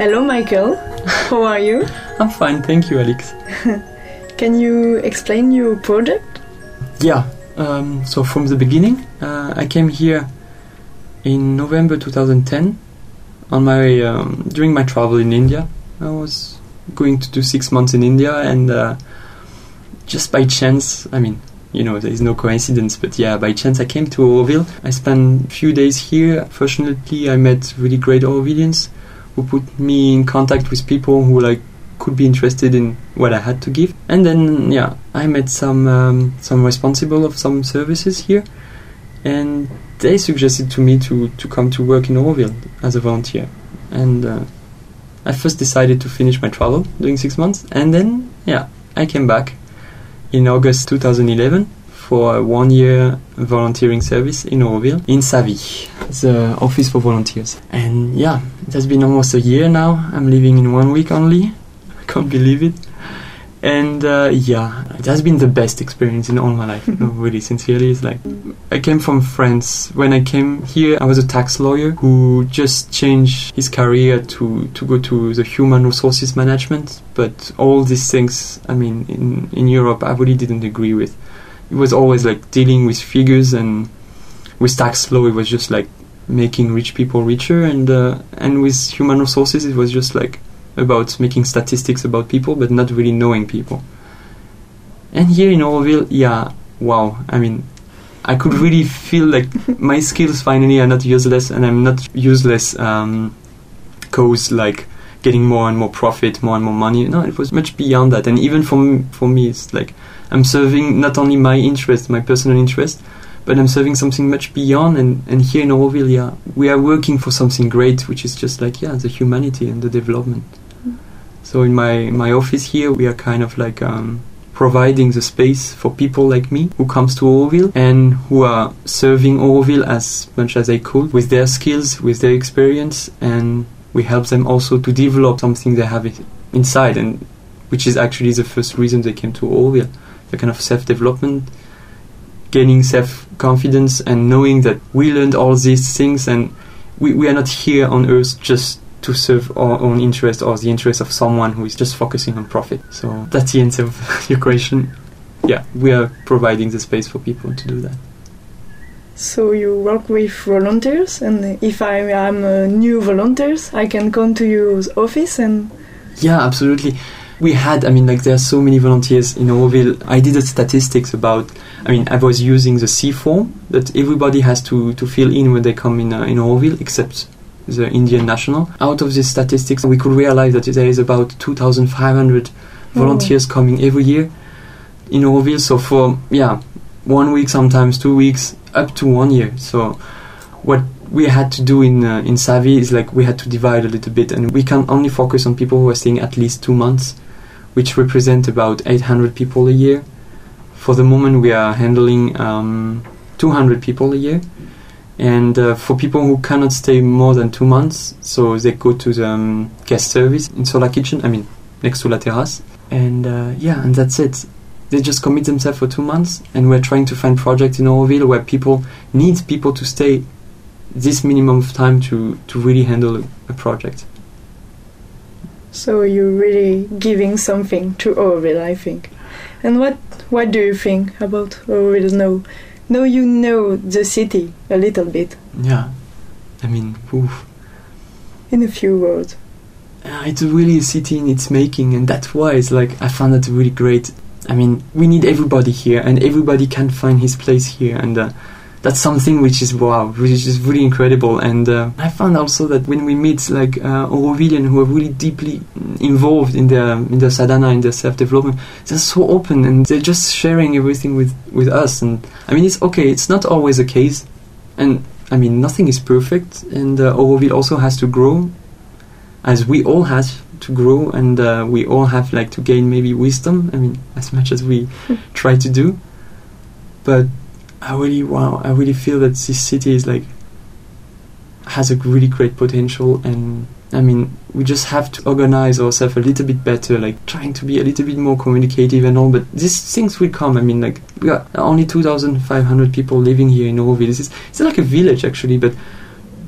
Hello, Michael. How are you? I'm fine, thank you, Alex. Can you explain your project? Yeah, so from the beginning, I came here in November 2010 on my during my travel in India. I was going to do 6 months in India, and just by chance, I mean, you know, there is no coincidence, but yeah, by chance I came to Auroville. I spent a few days here. Fortunately, I met really great Aurovillians who put me in contact with people who could be interested in what I had to give. And then, yeah, I met some responsible of some services here, and they suggested to me to come to work in Auroville as a volunteer. And I first decided to finish my travel doing 6 months, and then, yeah, I came back in August 2011 for a 1-year volunteering service in Auroville, in SAVI, the Office for Volunteers. And yeah, it has been almost a year now. I'm leaving in 1 week only. I can't believe it. And yeah, it has been the best experience in all my life. No, really, sincerely. It's I came from France. When I came here, I was a tax lawyer who just changed his career to go to the human resources management. But all these things, I mean, in Europe, I really didn't agree with. It was always dealing with figures, and with tax law, it was just making rich people richer, and with human resources, it was just about making statistics about people, but not really knowing people. And here in Auroville, yeah, wow. I mean, I could really feel my skills finally are not useless, and I'm not useless cause getting more and more profit, more and more money. No, it was much beyond that. And even for me, it's I'm serving not only my interest, my personal interest, but I'm serving something much beyond. And here in Auroville, yeah, we are working for something great, which is just the humanity and the development. So in my office here, we are kind of providing the space for people like me who comes to Auroville and who are serving Auroville as much as they could with their skills, with their experience, and we help them also to develop something they have inside, and which is actually the first reason they came to Auroville. The kind of self-development, gaining self-confidence, and knowing that we learned all these things, and we are not here on earth just to serve our own interest or the interest of someone who is just focusing on profit. So that's the answer of your question. Yeah, we are providing the space for people to do that. So you work with volunteers, and if I am a new volunteer, I can come to your office and... Yeah, absolutely. We had, there are so many volunteers in Auroville. I did the statistics about, I was using the C form that everybody has to fill in when they come in Auroville, except the Indian national. Out of these statistics, we could realize that there is about 2,500 volunteers coming every year in Auroville. So for, 1 week, sometimes 2 weeks, up to 1 year. So what we had to do in SAVI is we had to divide a little bit, and we can only focus on people who are staying at least 2 months, which represent about 800 people a year. For the moment, we are handling 200 people a year. And for people who cannot stay more than 2 months, so they go to the guest service in Solar Kitchen, next to La Terrasse. And and that's it. They just commit themselves for 2 months, and we're trying to find projects in Auroville where people need people to stay this minimum of time to really handle a project. So you're really giving something to Auroville, I think. And what do you think about Auroville now? Now you know the city a little bit. Yeah, oof. In a few words. It's really a city in its making, and that's why it's I found that really great. We need everybody here, and everybody can find his place here, and that's something which is really incredible. And I found also that when we meet Aurovillians who are really deeply involved in their sadhana, in their self-development, they're so open, and they're just sharing everything with us. And it's okay, it's not always the case, and nothing is perfect, and Auroville also has to grow, as we all have to grow, and we all have to gain maybe wisdom, as much as we try to do. But I really feel that this city is has a really great potential, and we just have to organize ourselves a little bit better, trying to be a little bit more communicative and all, but these things will come. We are only 2,500 people living here in Auroville. It's like a village actually, but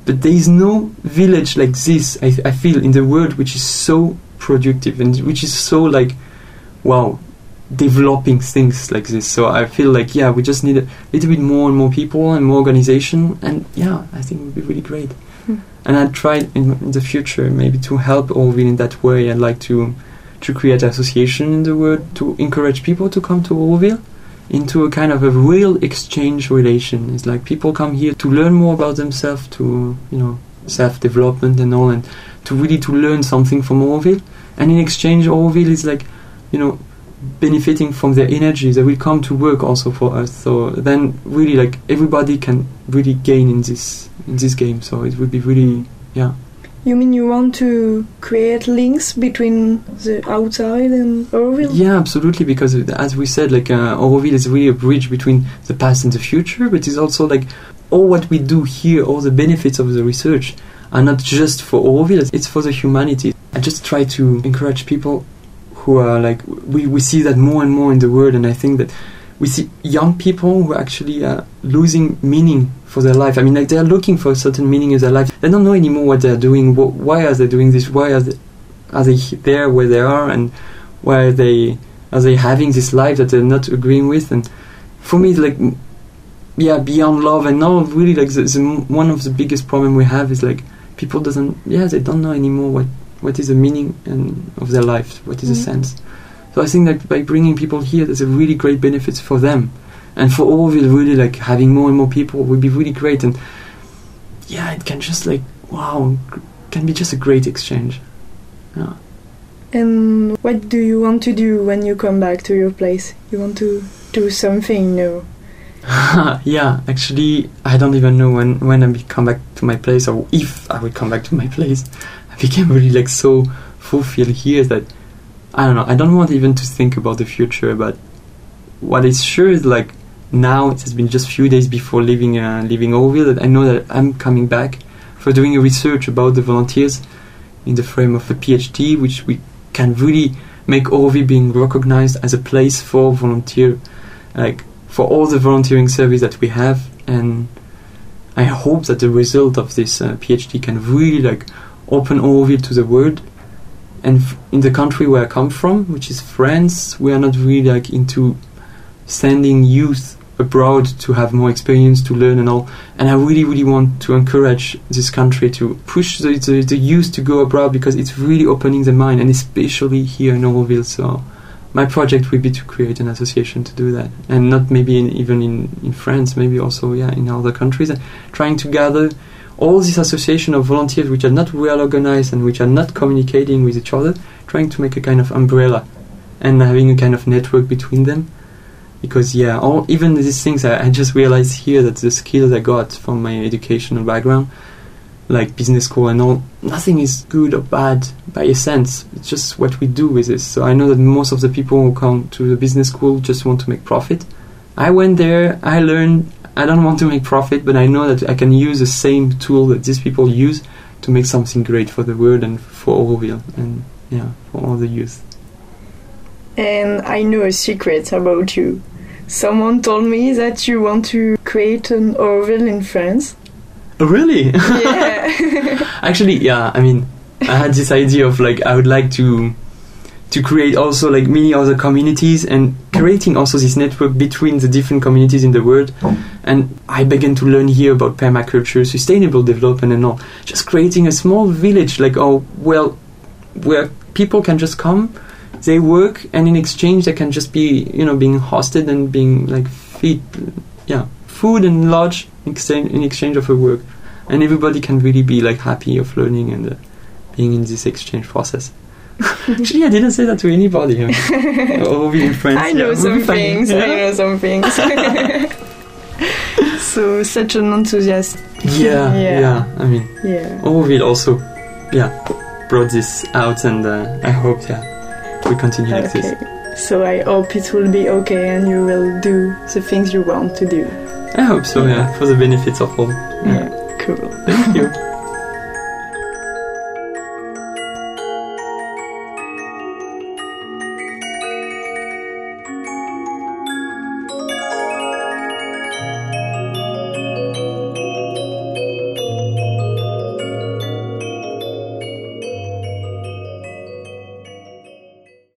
but there is no village like this, I feel, in the world, which is so productive and which is so like, wow, developing things like this. So I feel like, yeah, we just need a little bit more and more people and more organization, and yeah, I think it would be really great. And I'd try in the future maybe to help Auroville in that way. I'd like to create an association in the world to encourage people to come to Auroville into a kind of a real exchange relation. It's like people come here to learn more about themselves, to, you know, self-development and all, and to really to learn something from Auroville. And in exchange, Auroville is like, you know, benefiting from their energy. They will come to work also for us. So then really like everybody can really gain in this game. So it would be really, yeah. You mean you want to create links between the outside and Auroville? Yeah, absolutely, because as we said, like Auroville is really a bridge between the past and the future, but it's also like all what we do here, all the benefits of the research are not just for Auroville, it's for the humanity. I just try to encourage people who are like, we see that more and more in the world, and I think that we see young people who are actually losing meaning for their life. I mean, like, they are looking for a certain meaning in their life. They don't know anymore what they're doing. Why are they doing this? Why are they there where they are, and why are they having this life that they're not agreeing with? And for me, it's like, yeah, beyond love and all, really, like, one of the biggest problem we have is like people they don't know anymore what is the meaning of their life, what is the sense. So I think that by bringing people here, there's a really great benefits for them. And for Auroville, really, like, having more and more people would be really great. And yeah, it can just like, wow, can be just a great exchange. Yeah. And what do you want to do when you come back to your place? You want to do something new? Yeah, actually, I don't even know when I will come back to my place, or if I will come back to my place. I became really like so fulfilled here that I don't know. I don't want even to think about the future. But what is sure is like now it has been just a few days before leaving Auroville that I know that I'm coming back for doing a research about the volunteers in the frame of a PhD, which we can really make Auroville being recognized as a place for volunteer, like for all the volunteering service that we have. And I hope that the result of this PhD can really like open Auroville to the world. And in the country where I come from, which is France, we are not really like into sending youth abroad to have more experience, to learn and all. And I really, really want to encourage this country to push the youth to go abroad, because it's really opening the mind, and especially here in Auroville. So my project will be to create an association to do that, and not maybe even in France, maybe also in other countries, trying to gather all this association of volunteers which are not well organized and which are not communicating with each other, trying to make a kind of umbrella and having a kind of network between them. Because even these things, I just realized here that the skills I got from my educational background, like business school and all, nothing is good or bad by essence. It's just what we do with this. So I know that most of the people who come to the business school just want to make profit. I went there, I learned, I don't want to make profit, but I know that I can use the same tool that these people use to make something great for the world and for Auroville and for all the youth. And I know a secret about you. Someone told me that you want to create an Auroville in France. Oh, really? Yeah. Actually, I mean, I had this idea of like I would like to create also like many other communities, and creating also this network between the different communities in the world. And I began to learn here about permaculture, sustainable development and all. Just creating a small village, like where people can just come, they work, and in exchange they can just be, being hosted and being like food and lodge in exchange of her work. And everybody can really be like happy of learning and being in this exchange process. Actually, I didn't say that to anybody. Auroville in France. I know some things. So such an enthusiast. Yeah. I mean, Auroville also, brought this out, and I hope, we continue like this. So I hope it will be okay, and you will do the things you want to do. I hope so. For the benefits of all. Yeah, cool. Thank you.